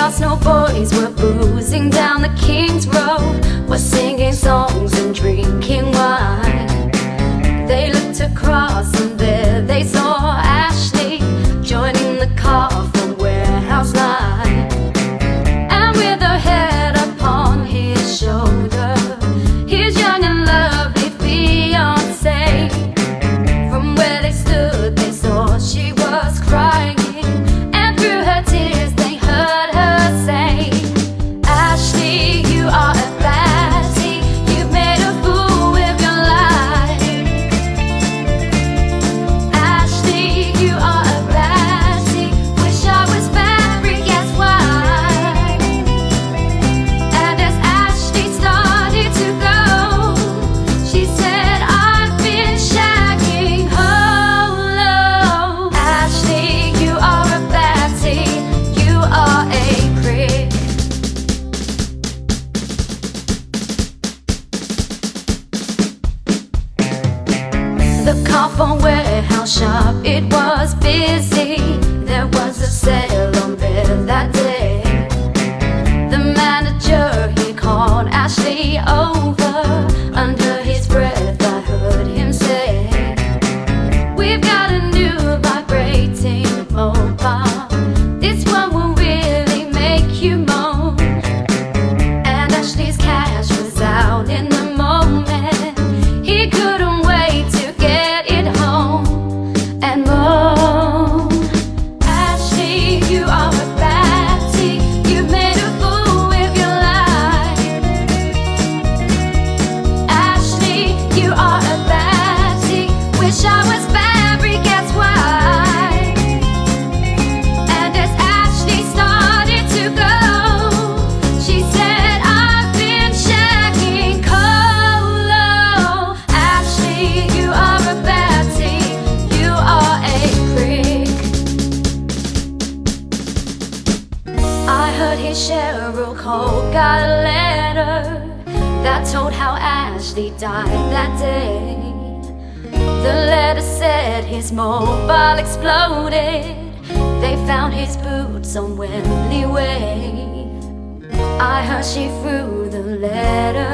Arsenal boys were boozing down the King's Road, were singing songs and drinking wine. They looked across and there they saw Ashley joining the car from Warehouse Line. And with her head upon his shoulder, his young and lovely fiancée. From where they stood they saw she was crying, and through her tears they heard her say, Ashley, you are a baddie, you've made a fool with your life. Ashley, you are a baddie, wish I was Barry, guess why? And as Ashley started to go, she said, I've been shagging Holo. Ashley, you are a baddie, you are a prick. The car from Warehouse shop, it was busy. There was a sale on there that day. The manager, he called Ashley over. Under his breath I heard him say, we've got a new vibrating mobile, this one will really make you moan. And Ashley's cash was out in the moment, he couldn't wait to get it home and moan. Ashley, you are a baddie, you've made a fool with your life. Ashley, you are a baddie, wish I was Barry, guess why? And as Ashley started to go, she said, I've been shagging Colo. Ashley, you are a baddie, you are a prick. I heard his Cheryl Cole got a letter that told how Ashley died that day. The letter said his mobile exploded, they found his boots on Wembley Way. I heard she threw the letter